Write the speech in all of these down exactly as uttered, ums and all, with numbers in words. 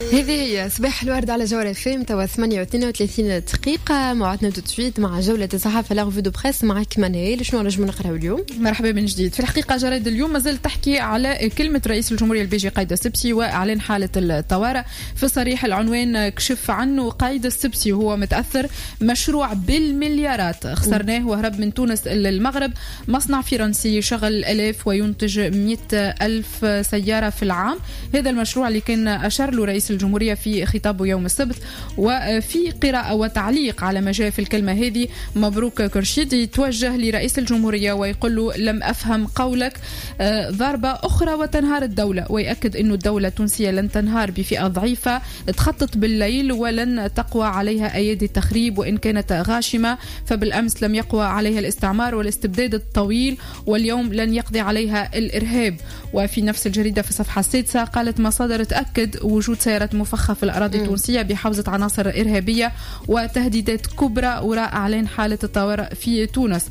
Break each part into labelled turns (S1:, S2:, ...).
S1: هذه هي صباح الورد على جولة فيم توا ثمانية واثنين وثلاثين دقيقة. موعدنا تسويت مع جولة الصحافة لا ريفيو دو بريس معك منال. شنو نجم نقراو اليوم؟
S2: مرحبا من جديد. في الحقيقة جرائد اليوم ما زالت تحكي على كلمة رئيس الجمهورية البيجي قايد السبسي وإعلان حالة الطوارئ. في صريح العنوان كشف عنه قايد السبسي وهو متأثر. مشروع بالمليارات خسرناه وهرب من تونس للمغرب. مصنع فرنسي يشغل الآلاف وينتج مئة ألف سيارة في العام. هذا المشروع اللي كان أشار له رئيس الجمهورية في خطابه يوم السبت. وفي قراءة وتعليق على ما جاء في الكلمة هذه مبروك كرشيدي توجه لرئيس الجمهورية ويقول له لم أفهم قولك. ضربة أخرى وتنهار الدولة، ويأكد أن الدولة التونسية لن تنهار بفئة ضعيفة تخطط بالليل ولن تقوى عليها أيادي التخريب وإن كانت غاشمة. فبالأمس لم يقوى عليها الاستعمار والاستبداد الطويل واليوم لن يقضي عليها الإرهاب. وفي نفس الجريدة في الصفحة السادسة قالت مصادر تأكد وجود سيارات مفخة في الأراضي م. التونسية بحوزة عناصر إرهابية وتهديدات كبرى وراء إعلان حالة الطوارئ في تونس.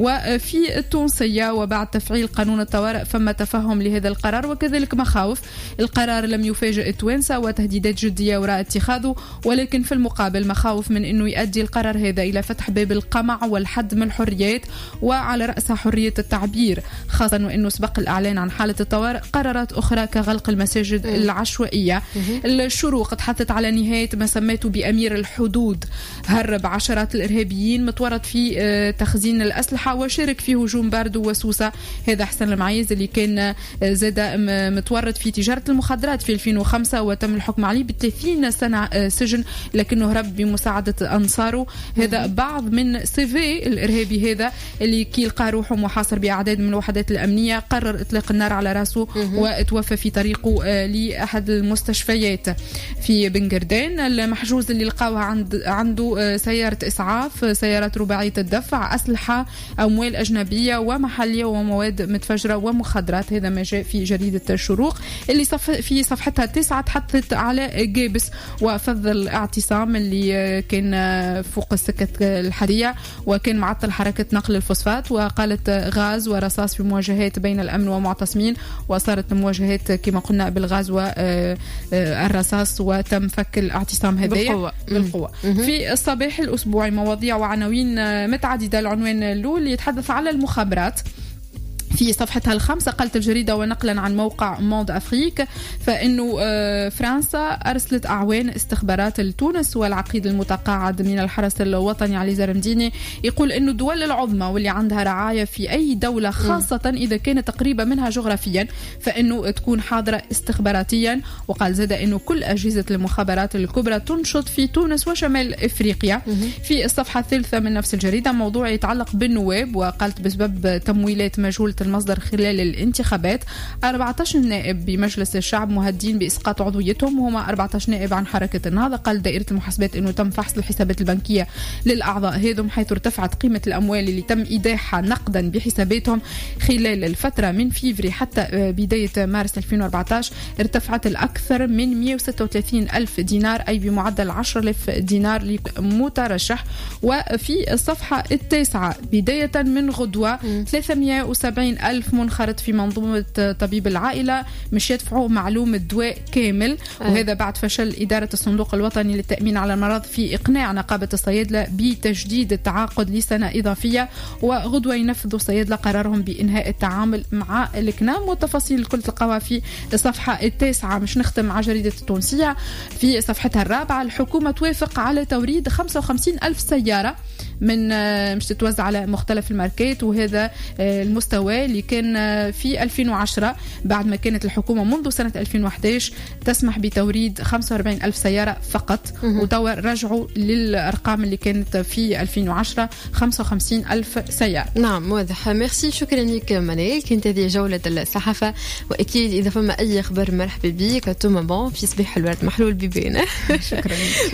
S2: وفي التونسية وبعد تفعيل قانون الطوارئ فما تفهم لهذا القرار وكذلك مخاوف. القرار لم يفاجئ التوانسة وتهديدات جدية وراء اتخاذه، ولكن في المقابل مخاوف من أنه يؤدي القرار هذا إلى فتح باب القمع والحد من الحريات وعلى رأسها حرية التعبير، خاصة أنه سبق الإعلان عن حالة الطوارئ قرارات أخرى كغلق المساجد م. العشوائية. الشروق تحدثت على نهاية ما سميته بأمير الحدود. هرب عشرات الإرهابيين، متورط في تخزين الأسلحة وشارك في هجوم باردو وسوسة. هذا حسن المعيز اللي كان زاد متورط في تجارة المخدرات في ألفين وخمسة وتم الحكم عليه بثلاثين سنة سجن لكنه هرب بمساعدة أنصاره. هذا بعض من سيفي الإرهابي هذا اللي كي يلقى روحه محاصر بأعداد من الوحدات الأمنية قرر إطلاق النار على رأسه وتوفى في طريقه لأحد المستشفيات في بنغردان. المحجوز اللي لقاوها عند عنده سيارة إسعاف، سيارات رباعية الدفع، أسلحة، أموال أجنبية ومحلية ومواد متفجرة ومخدرات. هذا ما جاء في جريدة الشروق اللي صف في صفحتها التاسعة تحدثت على جيبس وفض الاعتصام اللي كان فوق السكة الحرية وكان معطل حركة نقل الفوسفات. وقالت غاز ورصاص في مواجهات بين الأمن ومعتصمين وصارت مواجهات كما قلنا بالغاز والرصاص وتم فك الاعتصام هذايا بالقوة, بالقوة. في الصباح الأسبوعي مواضيع وعناوين متعددة. العنوان الأول يتحدث على المخابرات في صفحتها الخامسة. قالت الجريدة ونقلا عن موقع موند أفريك فإنه فرنسا أرسلت أعوان استخبارات لتونس. والعقيد المتقاعد من الحرس الوطني علي زرمديني يقول إنه الدول العظمى واللي عندها رعاية في أي دولة خاصة إذا كانت قريبة منها جغرافيا فإنه تكون حاضرة استخباراتيا. وقال زاد إنه كل أجهزة المخابرات الكبرى تنشط في تونس وشمال إفريقيا. في الصفحة الثالثة من نفس الجريدة موضوع يتعلق بالنواب وقالت بسبب تمويلات مجهولة المصدر خلال الانتخابات أربعة عشر نائب بمجلس الشعب مهدين بإسقاط عضويتهم وهما أربعة عشر نائب عن حركة النهضة. قال دائرة المحاسبات أنه تم فحص الحسابات البنكية للأعضاء هذم حيث ارتفعت قيمة الأموال اللي تم إيداعها نقدا بحساباتهم خلال الفترة من فيفري حتى بداية مارس ألفين وأربعة عشر ارتفعت الأكثر من مئة وستة وثلاثين ألف دينار أي بمعدل عشرة آلاف دينار لمترشح. وفي الصفحة التاسعة بداية من غدوة ثلاثمئة وسبعين ألف منخرط في منظومة طبيب العائلة مش يدفعوا معلوم الدواء كامل. وهذا بعد فشل إدارة الصندوق الوطني للتأمين على المرض في إقناع نقابة الصيادلة بتجديد التعاقد لسنة إضافية. وغدوة ينفذوا الصيادلة قرارهم بإنهاء التعامل مع الكنام. والتفاصيل الكل تلقاها في الصفحة التاسعة. مش نختم مع جريدة التونسية في صفحتها الرابعة. الحكومة توافق على توريد خمسة وخمسين ألف سيارة من مش تتوزع على مختلف الماركات. وهذا المستوى اللي كان في ألفين وعشرة بعد ما كانت الحكومة منذ سنة ألفين وأحد عشر تسمح بتوريد خمسة وأربعين ألف سيارة فقط. وتوا رجعوا للأرقام اللي كانت في ألفين وعشرة خمسة وخمسين ألف سيارة.
S1: نعم واضح. ميرسي شكرا لك منال. كانت هذه جولة الصحافة وأكيد إذا فما أي خبر مرحبا بك توما بون في صباح الورد محلول بيبينا.
S2: شكرا.